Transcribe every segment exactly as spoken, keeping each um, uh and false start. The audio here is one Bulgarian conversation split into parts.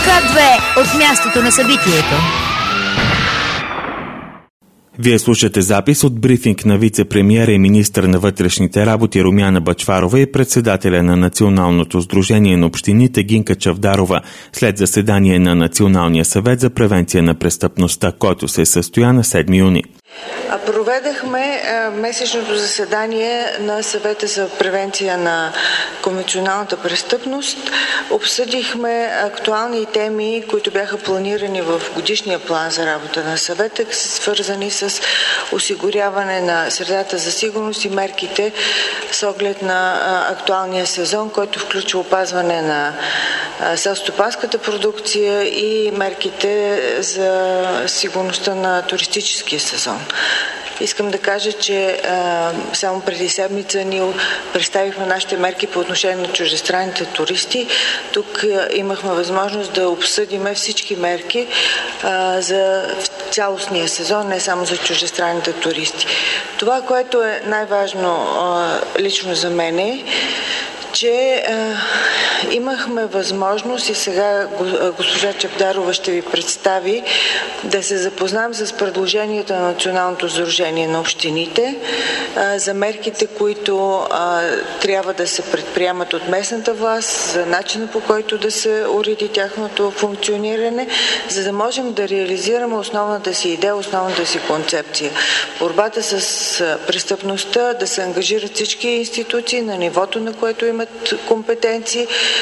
К две от мястото на събитието. Вие слушате запис от брифинг на вице-премиера и министър на вътрешните работи Румяна Бъчварова и председателя на Националното сдружение на общините Гинка Чавдарова след заседание на Националния съвет за превенция на престъпността, който се състоя на седми юни. Проведахме месечното заседание на Съвета за превенция на конвенционалната престъпност. Обсъдихме актуални теми, които бяха планирани в годишния план за работа на Съвета, свързани с осигуряване на средата за сигурност и мерките с оглед на актуалния сезон, който включва опазване на селскостопанската продукция и мерките за сигурността на туристическия сезон. Искам да кажа, че а, само преди седмица ние представихме нашите мерки по отношение на чуждестранните туристи. Тук а, имахме възможност да обсъдиме всички мерки а, за цялостния сезон, не само за чуждестранните туристи. Това, което е най-важно а, лично за мен е, че а, имахме възможност и сега госпожа Чавдарова ще ви представи да се запознаем с предложенията на Националното сдружение на общините а, за мерките, които а, трябва да се предприемат от местната власт, за начина по който да се уреди тяхното функциониране, за да можем да реализираме основната си идея, основната си концепция. Борбата с престъпността, да се ангажират всички институции на нивото, на което имат компетенции,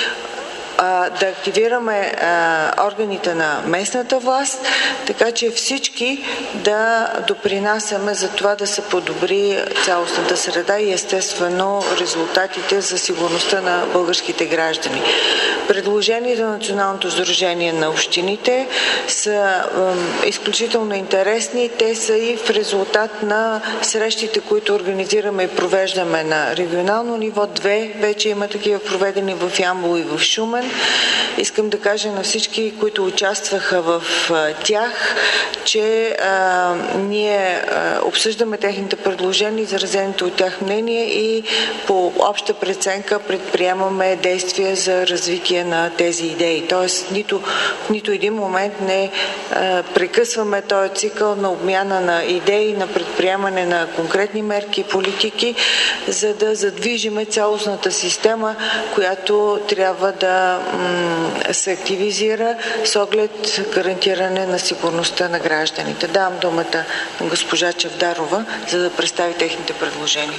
да активираме а, органите на местната власт, така че всички да допринасяме за това да се подобри цялостната среда и естествено резултатите за сигурността на българските граждани. Предложенията на Националното сдружение на общините са е, изключително интересни. Те са и в резултат на срещите, които организираме и провеждаме на регионално ниво. Две вече има такива проведени в Ямбол и в Шумен. Искам да кажа на всички, които участваха в а, тях, че а, ние а, обсъждаме техните предложения, изразените от тях мнения и по обща преценка предприемаме действия за развитие на тези идеи. Тоест, нито, в нито един момент не а, прекъсваме този цикъл на обмяна на идеи, на предприемане на конкретни мерки и политики, за да задвижиме цялостната система, която трябва да се активизира с оглед гарантиране на сигурността на гражданите. Давам думата на госпожа Чавдарова, за да представи техните предложения.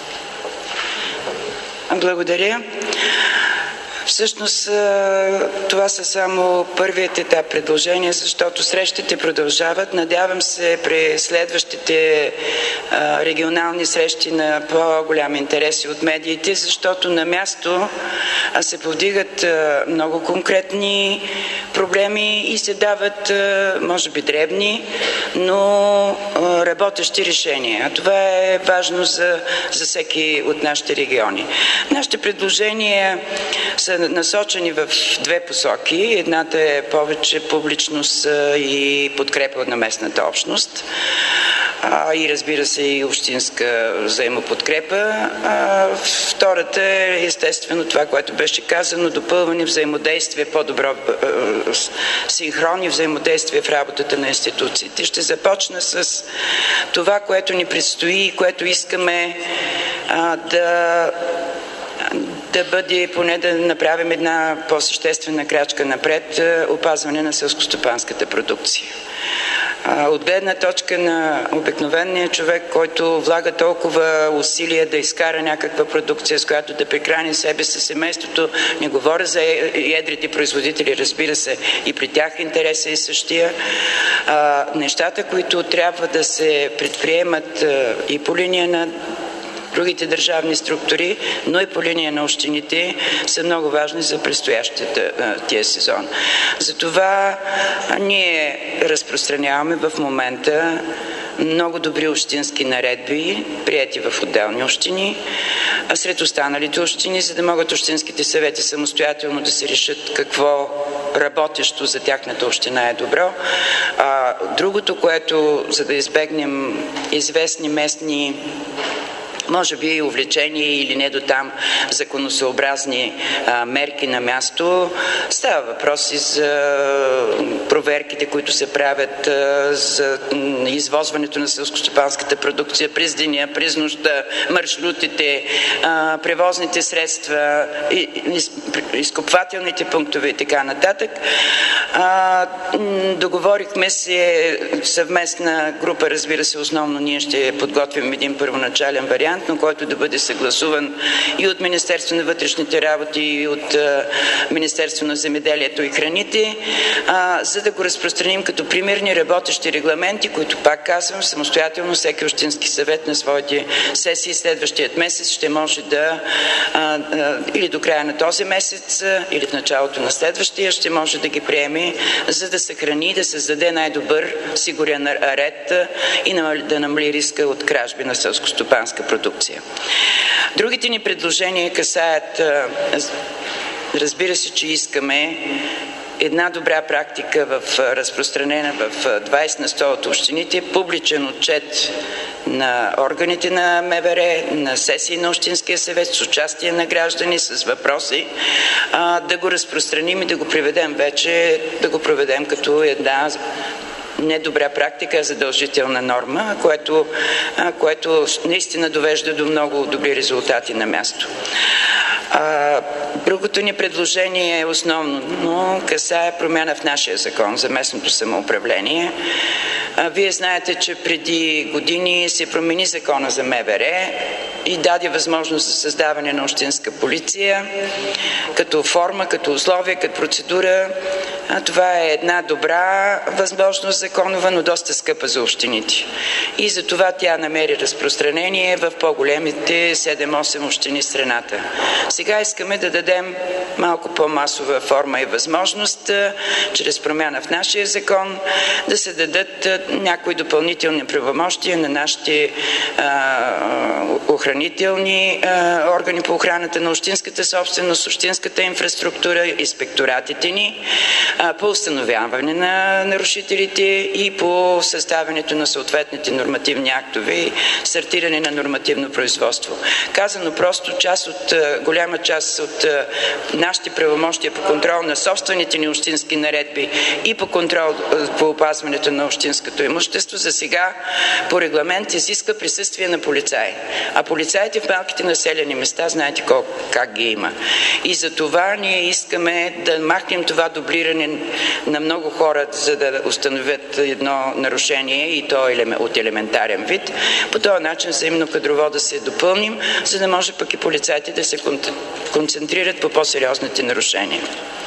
Благодаря. Всъщност това са само първият етап предложения, защото срещите продължават. Надявам се при следващите регионални срещи на по-голям интерес от медиите, защото на място се повдигат много конкретни проблеми и се дават, може би дребни, но работещи решения. А това е важно за, за всеки от нашите региони. Нашите предложения са насочени в две посоки. Едната е повече публичност и подкрепа на местната общност. А, и разбира се и общинска взаимоподкрепа. А, втората е естествено това, което беше казано, допълване, взаимодействие, по-добро синхронни взаимодействие в работата на институциите. Ще започна с това, което ни предстои и което искаме а, да да бъде, поне да направим една по-съществена крачка напред, опазване на селскостопанската продукция. От гледна точка на обикновения човек, който влага толкова усилия да изкара някаква продукция, с която да прехрани себе си, семейството, не говоря за едрите производители, разбира се, и при тях интересът е същия. Нещата, които трябва да се предприемат и по линия на другите държавни структури, но и по линия на общините са много важни за предстоящия тия сезон. Затова ние разпространяваме в момента много добри общински наредби, приети в отделни общини, а сред останалите общини, за да могат общинските съвети самостоятелно да се решат какво работещо за тяхната община е добро. А другото, което, за да избегнем известни местни може би увлечение или не до там законосъобразни а, мерки на място. Става въпрос и за проверките, които се правят а, за извозването на селскостопанската продукция през деня, през нощта, маршрутите, а, превозните средства, и, из, изкупвателните пунктове и така нататък. А, договорихме се съвместна група, разбира се, основно ние ще подготвим един първоначален вариант, но който да бъде съгласуван и от Министерство на вътрешните работи, и от а, Министерство на земеделието и храните, а, за да го разпространим като примерни работещи регламенти, които, пак казвам, самостоятелно всеки общински съвет на своите сесии следващият месец ще може да а, а, или до края на този месец, а, или в началото на следващия ще може да ги приеме, за да съхрани и да създаде най-добър сигурен ред а, и да намали риска от кражби на селскостопанска продукция. Другите ни предложения касаят, разбира се, че искаме една добра практика в разпространена в двайсет на сто от общините, публичен отчет на органите на МВР, на сесии на Общинския съвет, с участие на граждани, с въпроси, да го разпространим и да го приведем вече, да го проведем като една не добра практика, а задължителна норма, което, което наистина довежда до много добри резултати на място. А, другото ни предложение е основно, но касае промяна в нашия закон за местното самоуправление. А, вие знаете, че преди години се промени закона за МВР и даде възможност за създаване на общинска полиция като форма, като условие, като процедура. А, това е една добра възможност законова, но доста скъпа за общините. И за това тя намери разпространение в по-големите седем-осем общини в страната. Сега искаме да дадем малко по-масова форма и възможност, чрез промяна в нашия закон, да се дадат някои допълнителни правомощия на нашите а, охранителни а, органи по охраната на общинската собственост, общинската инфраструктура, инспекторатите ни, а, по установяване на нарушителите и по съставянето на съответните нормативни актове и стартиране на нормативно производство. Казано просто, част от, голяма част от нашите правомощия по контрол на собствените ни общински наредби и по контрол по опазването на общинското имущество за сега по регламент изисква присъствие на полицаи. А полицаите в малките населени места знаете колко, как ги има. И за това ние искаме да махнем това дублиране на много хора, за да установят едно нарушение и то от елементарен вид. По този начин взаимно кадрово да се допълним, за да може пък и полицаите да се концентрират по по-сериозните нарушения.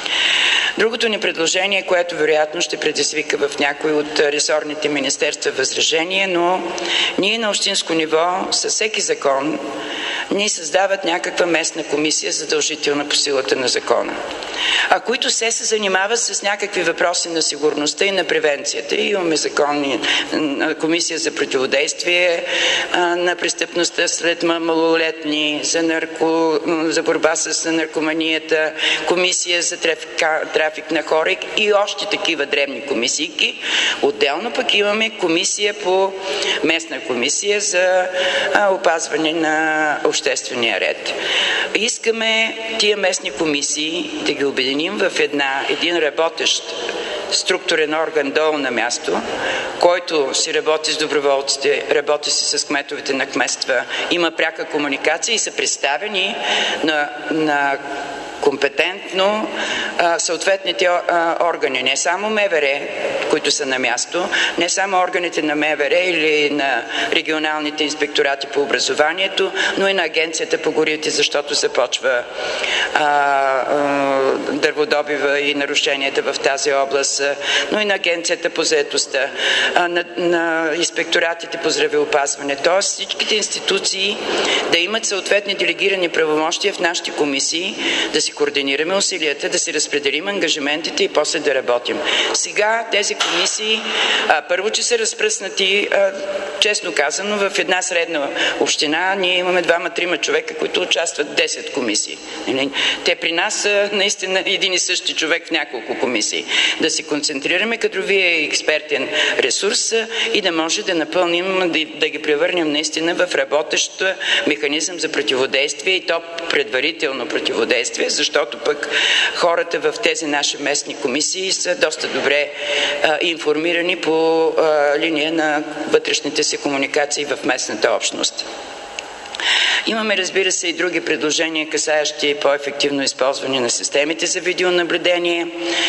Другото ни предложение, което вероятно ще предизвика в някои от ресорните министерства възражение, но ние на общинско ниво със всеки закон ни създават някаква местна комисия, задължителна по силата на закона, а които се се занимават с някакви въпроси на сигурността и на превенцията. И имаме законни комисия за противодействие на престъпността след малолетни, за, нарко, за борба с наркоманията, комисия за трафика, трафик на хора и още такива дребни комисийки. Отделно пък имаме комисия по местна комисия за опазване на обществения ред. Искаме тия местни комисии да ги обединим в една, един работещ структурен орган долу на място, който си работи с доброволците, работи си с кметовете на кметства, има пряка комуникация и са представени на, на компетентно а, съответните а, органи, не само МВР, които са на място, не само органите на МВР или на регионалните инспекторати по образованието, но и на Агенцията по горите, защото започва а, а, дърводобива и нарушенията в тази област, но и на Агенцията по заетостта, а, на, на инспекторатите по здравеопазване. Тоест всичките институции да имат съответни делегирани правомощия в нашите комисии, да си координираме усилията, да си разпределим ангажиментите и после да работим. Сега тези комисии, а, първо, че са разпръснати а, честно казано, в една средна община ние имаме двама-трима човека, които участват в десет комисии. Те при нас са наистина един и същи човек в няколко комисии. Да се концентрираме кадровия и експертен ресурс и да може да напълним, да, да ги превърнем наистина в работещ механизъм за противодействие и то предварително противодействие, защото пък хората в тези наши местни комисии са доста добре а, информирани по а, линия на вътрешните си комуникации в местната общност. Имаме, разбира се, и други предложения, касаещи по-ефективно използване на системите за видеонаблюдение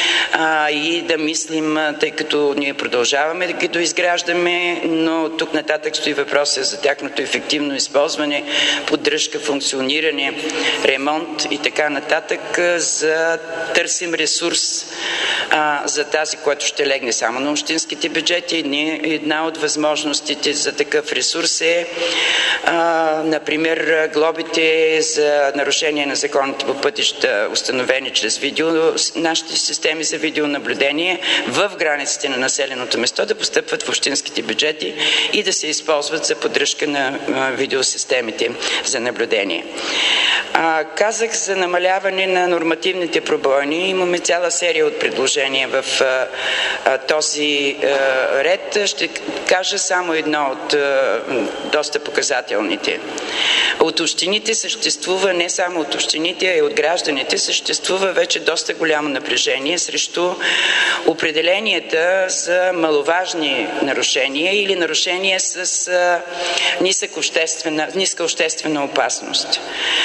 а, и да мислим, тъй като ние продължаваме да ги доизграждаме, но тук нататък стои въпроса за тяхното ефективно използване, поддръжка, функциониране, ремонт и така нататък, за търсим ресурс а, за тази, което ще легне само на общинските бюджети. Една от възможностите за такъв ресурс е а, например, глобите за нарушение на законите по пътища, установени чрез видео, нашите системи за видеонаблюдение в границите на населеното место да постъпват в общинските бюджети и да се използват за поддръжка на видеосистемите за наблюдение. А, казах за намаляване на нормативните пробойни. Имаме цяла серия от предложения в а, а, този а, ред. Ще кажа само едно от а, доста показателните. От общините съществува, не само от общините, а и от гражданите, съществува вече доста голямо напрежение срещу определенията за маловажни нарушения или нарушения с а, нисък обществена, ниска обществена опасност.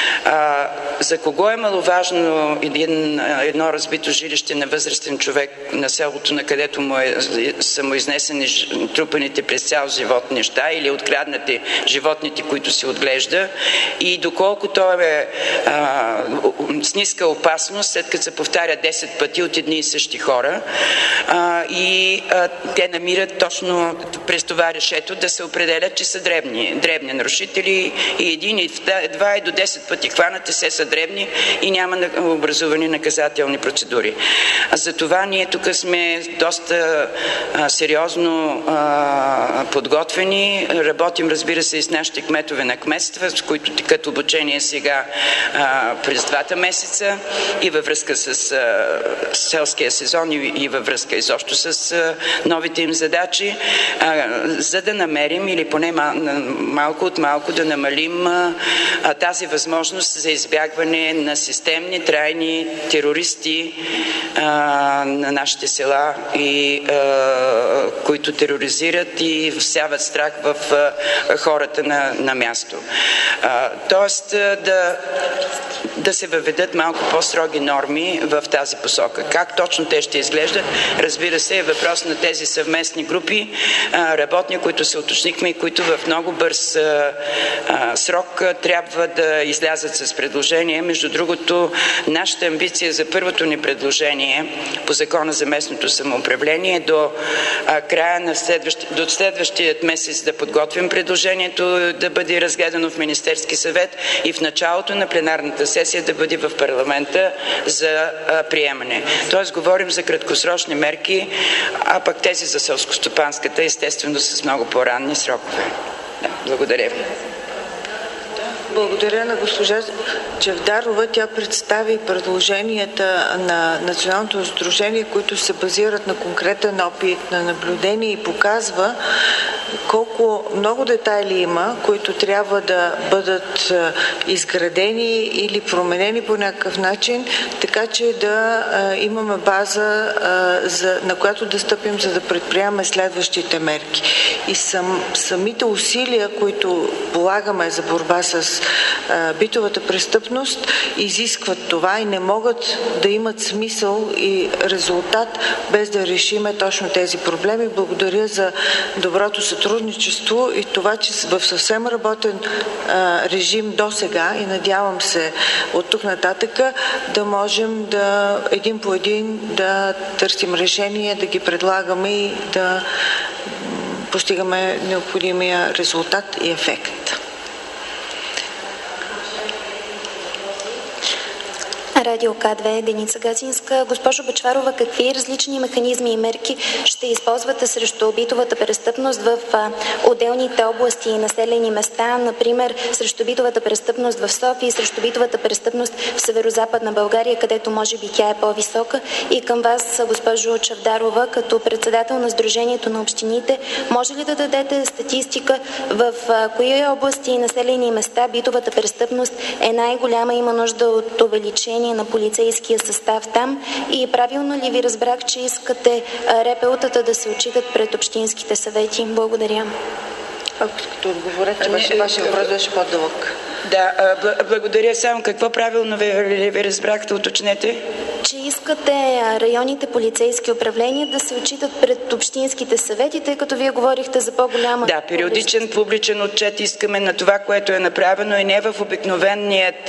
А, за кого е маловажно един, едно разбито жилище на възрастен човек на селото, на където му е, са му изнесени трупаните през цял живот неща или откраднати животните, които се отглежда, и доколко той е а, с ниска опасност, след като се повтаря десет пъти от едни и същи хора, а, и а, те намират точно през това решето да се определят, че са дребни, дребни нарушители, и един, и два, и до десет пъти хванати, се са дребни и няма образувани наказателни процедури. А за това ние тук сме доста а, сериозно а, подготвени. Работим, разбира се, и с нашите кметове на кметства, с които текат обучение сега а, през двата месеца и във връзка с а, селския сезон и, и във връзка изобщо с а, новите им задачи, а, за да намерим или поне мал, малко от малко да намалим а, а, тази възможност за избягване на системни, трайни терористи а, на нашите села, и а, които тероризират и всяват страх в а, хората на, на място. А, тоест да, да се въведат малко по-строги норми в тази посока. Как точно те ще изглеждат, разбира се, е въпрос на тези съвместни групи а, работни, които се уточнихме и които в много бърз а, а, срок а, трябва да излязат с предложение. Между другото, нашата амбиция за първото ни предложение по Закона за местното самоуправление до а, края на следващи, до следващият месец да подготвим предложението, да бъде разгледано в Министерски съвет и в началото на пленарната сесия да бъде в парламента за а, приемане. Тоест, говорим за краткосрочни мерки, а пък тези за селскостопанската, естествено, с много по-ранни срокове. Да, благодаря ви. Благодаря на госпожа Чавдарова. Тя представи предложенията на Националното сдружение, които се базират на конкретен опит на наблюдение и показва колко много детайли има, които трябва да бъдат изградени или променени по някакъв начин, така че да имаме база, на която да стъпим, за да предприемаме следващите мерки. И сам, самите усилия, които полагаме за борба с битовата престъпност, изискват това и не могат да имат смисъл и резултат без да решиме точно тези проблеми. Благодаря за доброто сътрудничество и това, че в съвсем работен режим до сега, и надявам се от тук нататъка да можем да един по един да търсим решение, да ги предлагаме и да постигаме необходимия резултат и ефект. Радио К две, Деница Гацинска. Госпожо Бъчварова, какви различни механизми и мерки ще използвате срещу битовата престъпност в отделните области и населени места, например срещу битовата престъпност в София и срещу битовата престъпност в Северозападна България, където може би тя е по-висока? И към вас, госпожо Чавдарова, като председател на Сдружението на общините, може ли да дадете статистика в кои области и населени места битовата престъпност е най-голяма, има нужда от увеличение на полицейския състав там? И правилно ли ви разбрах, че искате РПУ-тата да се отчитат пред общинските съвети? Благодаря. Ако като отговорете, вашия въпрос беше по-дълъг. Да, благодаря. Само какво правилно ви, ви разбрахте, уточнете? Че искате районните полицейски управления да се отчитат пред общинските съвети, тъй като вие говорихте за по-голяма... Да, периодичен публичен отчет искаме на това, което е направено и не в обикновеният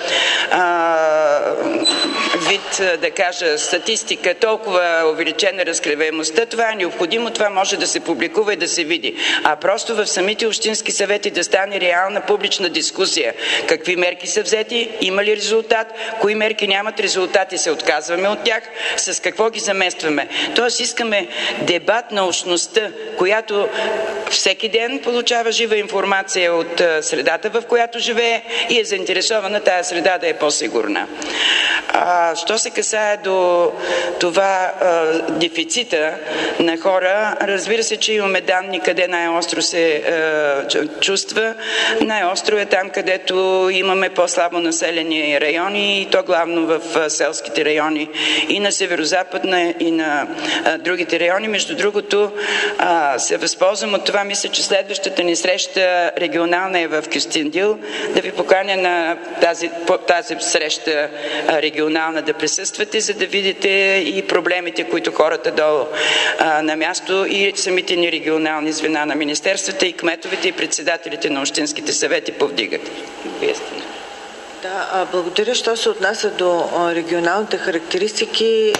а, вид, да кажа, статистика, толкова увеличена разкриваемостта. Това е необходимо, това може да се публикува и да се види. А просто в самите общински съвети да стане реална публична дискусия. Какви мерки са взети, има ли резултат, кои мерки нямат резултат и се отказваме от тях, с какво ги заместваме. Тоест искаме дебат на общността, която всеки ден получава жива информация от средата, в която живее и е заинтересована тази среда да е по-сигурна. А, що се касае до това а, дефицита на хора, разбира се, че имаме данни къде най-остро се а, чувства. Най-остро е там, където имаме по-слабо населени райони и то главно в а, селските райони и на северо-западна и на а, другите райони. Между другото, а, се възползвам от това. Мисля, че следващата ни среща регионална е в Кюстендил. Да ви поканя на тази, тази среща регионална да присъствате, за да видите и проблемите, които хората долу а, на място и самите ни регионални звена на министерствата и кметовете и председателите на общинските съвети повдигат. Да, благодаря. Що се отнася до регионалните характеристики,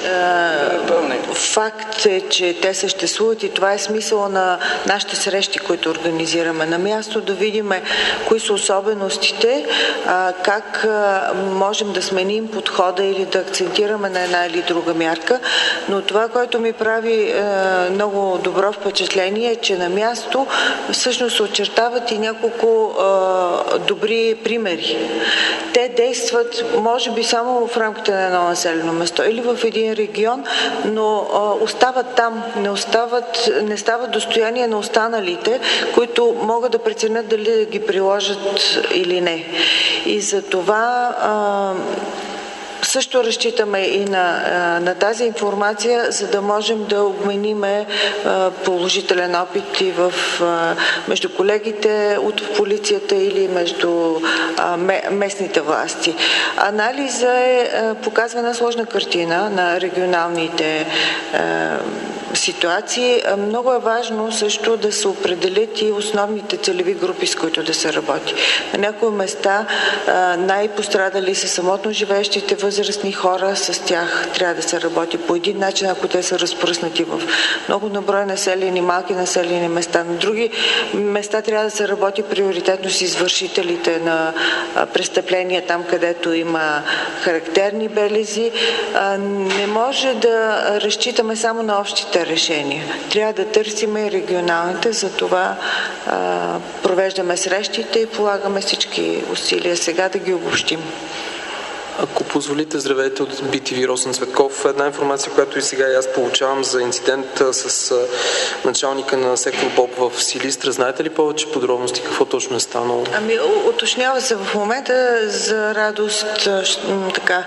факт е, че те съществуват и това е смисъл на нашите срещи, които организираме на място, да видим кои са особеностите, как можем да сменим подхода или да акцентираме на една или друга мярка. Но това, което ми прави много добро впечатление, е, че на място всъщност очертават и няколко добри примери. Те действат, може би, само в рамките на едно населено место или в един регион, но а, остават там, не, остават, не стават достояние на останалите, които могат да преценят дали да ги приложат или не. И за това а, също разчитаме и на, на тази информация, за да можем да обмениме положителен опит и в, между колегите от полицията или между местните власти. Анализа е, показва една сложна картина на регионалните ситуации. Много е важно също да се определят и основните целеви групи, с които да се работи. На някои места най-пострадали са самотно живеещите възрастни хора, с тях трябва да се работи по един начин, ако те са разпръснати в много наброй населени, малки населени места. На други места трябва да се работи приоритетно с извършителите на престъпления, там където има характерни белези. Не може да разчитаме само на общите решения. Трябва да търсиме регионалните, за това провеждаме срещите и полагаме всички усилия сега да ги обобщим. Ако позволите, здравейте от би ти ви, Росен Цветков. Една информация, която и сега и аз получавам за инцидент с началника на сектор БОП в Силистра. Знаете ли повече подробности? Какво точно е станало? Ами, уточнява се в момента, за радост, така,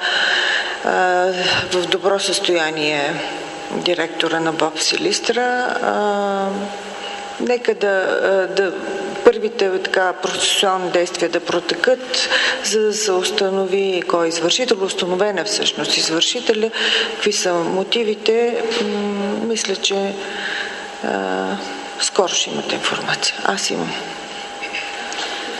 в добро състояние директора на БОП Силистра. Нека да, да първите така процесуални действия да протекат, за да се установи кой е извършител, установен е всъщност извършителя, какви са мотивите. Мисля, че а, скоро ще имате информация. Аз имам.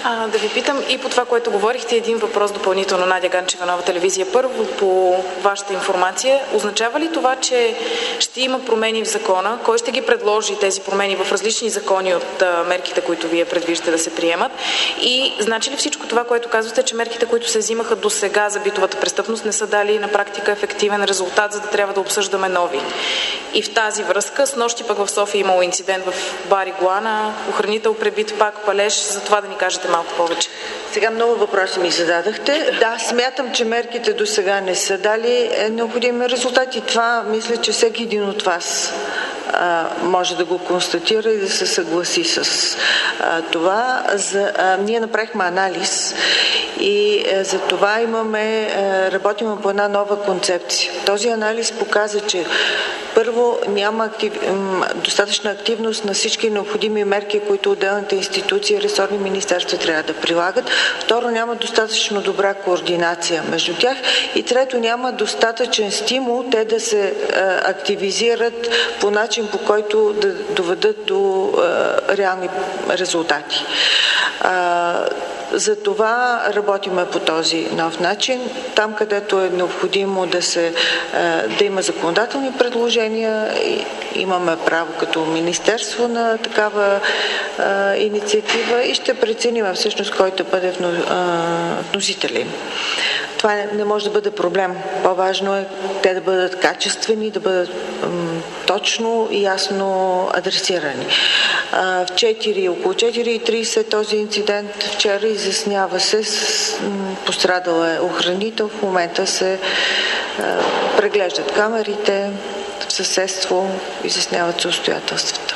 А, да ви питам и по това, което говорихте, един въпрос допълнително, Надя Ганчева, Нова телевизия. Първо, по вашата информация, означава ли това, че ще има промени в закона? Кой ще ги предложи тези промени в различни закони от а, мерките, които вие предвиждате да се приемат? И значи ли всичко това, което казвате, че мерките, които се взимаха до сега за битовата престъпност, не са дали на практика ефективен резултат, за да трябва да обсъждаме нови? И в тази връзка, с нощи пък в София имало инцидент в бар Игуана, охранител пребит, пак палеж, за това да ни кажете малко повече. Сега много въпроси ми зададахте. Да, смятам, че мерките до сега не са дали необходими резултати. Това мисля, че всеки един от вас а, може да го констатира и да се съгласи с а, това. За, а, ние направихме анализ и а, за това имаме, а, работим по една нова концепция. Този анализ показа, че първо няма актив, достатъчна активност на всички необходими мерки, които отделните институции и ресорни министерства трябва да прилагат. Второ, няма достатъчно добра координация между тях. И трето, няма достатъчен стимул те да се а, активизират по начин, по който да доведат до а, реални резултати. А, За това работиме по този нов начин. Там, където е необходимо да, се, да има законодателни предложения, имаме право като министерство на такава инициатива и ще преценим всъщност кой да бъде вносителя. Това не може да бъде проблем. По-важно е те да бъдат качествени, да бъдат точно и ясно адресирани. В четири, около четири и трийсет този инцидент вчера изяснява се, пострадал е охранител, в момента се преглеждат камерите в съседство, изясняват се обстоятелствата.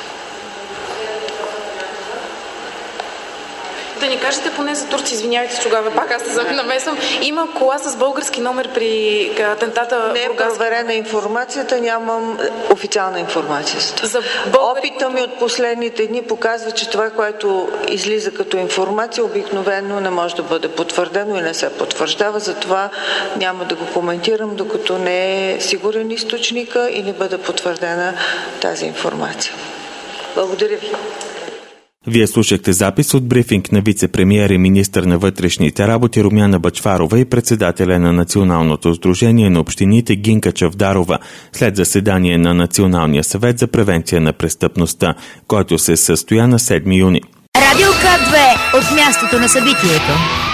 Да ни кажете поне за Турция, извинявайте, че тогава пак аз се намесвам. Има кола с български номер при атентата. Не е проверена информацията, нямам официална информация. За българи... Опита ми от последните дни показва, че това, което излиза като информация, обикновено не може да бъде потвърдено и не се потвърждава. Затова няма да го коментирам, докато не е сигурен източника и не бъде потвърдена тази информация. Благодаря ви. Вие слушахте запис от брифинг на вице-премиер и министър на вътрешните работи Румяна Бъчварова и председателя на Националното сдружение на общините Гинка Чавдарова след заседание на Националния съвет за превенция на престъпността, който се състоя на седми юни. Радио К две от мястото на събитието.